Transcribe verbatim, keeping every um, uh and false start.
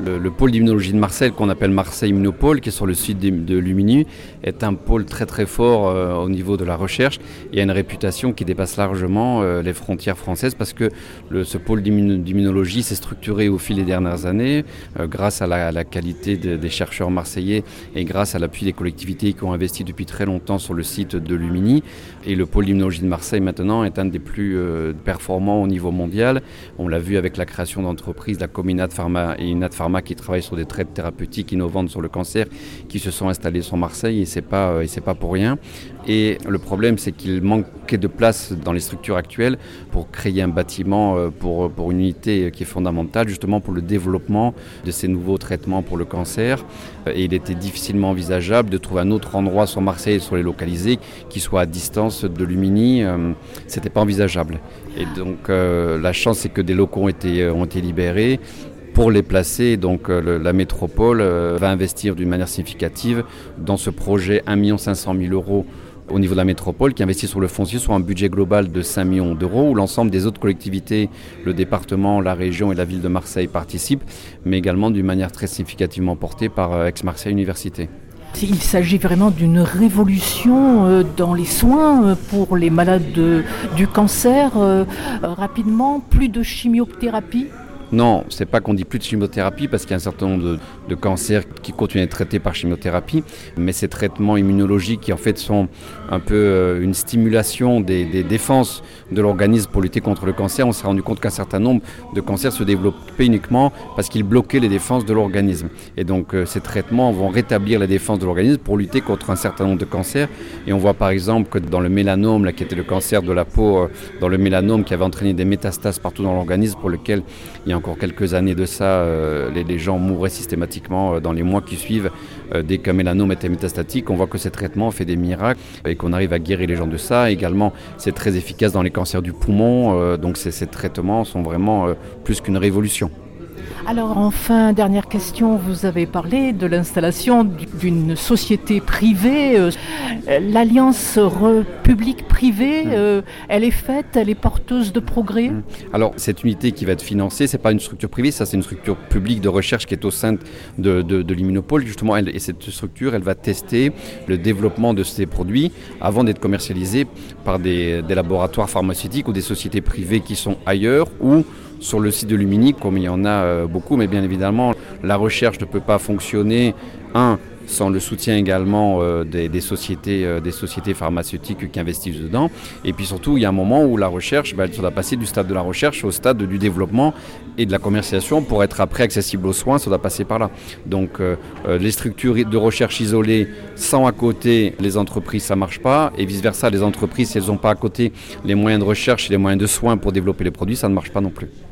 Le, le pôle d'immunologie de Marseille, qu'on appelle Marseille Immunopole, qui est sur le site de, de Lumini, est un pôle très très fort euh, au niveau de la recherche et a une réputation qui dépasse largement euh, les frontières françaises parce que le, ce pôle d'immunologie s'est structuré au fil des dernières années euh, grâce à la, à la qualité de, des chercheurs marseillais et grâce à l'appui des collectivités qui ont investi depuis très longtemps sur le site de Lumini. Et le pôle d'immunologie de Marseille maintenant est un des plus euh, performants au niveau mondial. On l'a vu avec la création d'entreprises, la Cominat Pharma et Inat Pharma qui travaillent sur des traites thérapeutiques innovantes sur le cancer, qui se sont installés sur Marseille et c'est pas, euh, et c'est pas pour rien. Et le problème, c'est qu'il manquait de place dans les structures actuelles pour créer un bâtiment euh, pour, pour une unité qui est fondamentale, justement pour le développement de ces nouveaux traitements pour le cancer. Et il était difficilement envisageable de trouver un autre endroit sur Marseille, sur les localisés, qui soit à distance de Lumini. Euh, c'était pas envisageable. Et donc euh, la chance, c'est que des locaux ont été, ont été libérés. Pour les placer, donc euh, le, la métropole euh, va investir d'une manière significative dans ce projet un million cinq cent mille euros au niveau de la métropole qui investit sur le foncier sur un budget global de cinq millions d'euros où l'ensemble des autres collectivités, le département, la région et la ville de Marseille participent, mais également d'une manière très significativement portée par euh, Aix-Marseille Université. Il s'agit vraiment d'une révolution dans les soins pour les malades de, du cancer. Rapidement, plus de chimiothérapie. Non, c'est pas qu'on dit plus de chimiothérapie parce qu'il y a un certain nombre de, de cancers qui continuent à être traités par chimiothérapie, mais ces traitements immunologiques qui en fait sont un peu euh, une stimulation des, des défenses de l'organisme pour lutter contre le cancer. On s'est rendu compte qu'un certain nombre de cancers se développaient uniquement parce qu'ils bloquaient les défenses de l'organisme. Et donc euh, ces traitements vont rétablir les défenses de l'organisme pour lutter contre un certain nombre de cancers. Et on voit par exemple que dans le mélanome, là, qui était le cancer de la peau, euh, dans le mélanome qui avait entraîné des métastases partout dans l'organisme pour lequel il y a encore quelques années de ça, euh, les, les gens mouraient systématiquement euh, dans les mois qui suivent euh, dès qu'un mélanome était métastatique. On voit que ces traitements fait des miracles et qu'on arrive à guérir les gens de ça. Également, c'est très efficace dans les cancers du poumon. Euh, donc ces, ces traitements sont vraiment euh, plus qu'une révolution. Alors enfin, dernière question, vous avez parlé de l'installation d'une société privée. Euh, l'alliance public-privé, euh, elle est faite, elle est porteuse de progrès. Alors cette unité qui va être financée, c'est pas une structure privée, ça c'est une structure publique de recherche qui est au sein de, de, de l'Immunopole. Justement, elle, et cette structure, elle va tester le développement de ces produits avant d'être commercialisés par des, des laboratoires pharmaceutiques ou des sociétés privées qui sont ailleurs ou sur le site de Lumini, comme il y en a beaucoup, mais bien évidemment, la recherche ne peut pas fonctionner, un, sans le soutien également euh, des, des, sociétés, euh, des sociétés pharmaceutiques qui investissent dedans. Et puis surtout, il y a un moment où la recherche, bah, elle doit passer du stade de la recherche au stade du développement et de la commercialisation pour être après accessible aux soins, ça doit passer par là. Donc euh, les structures de recherche isolées sans à côté les entreprises, ça ne marche pas. Et vice-versa, les entreprises, si elles n'ont pas à côté les moyens de recherche et les moyens de soins pour développer les produits, ça ne marche pas non plus.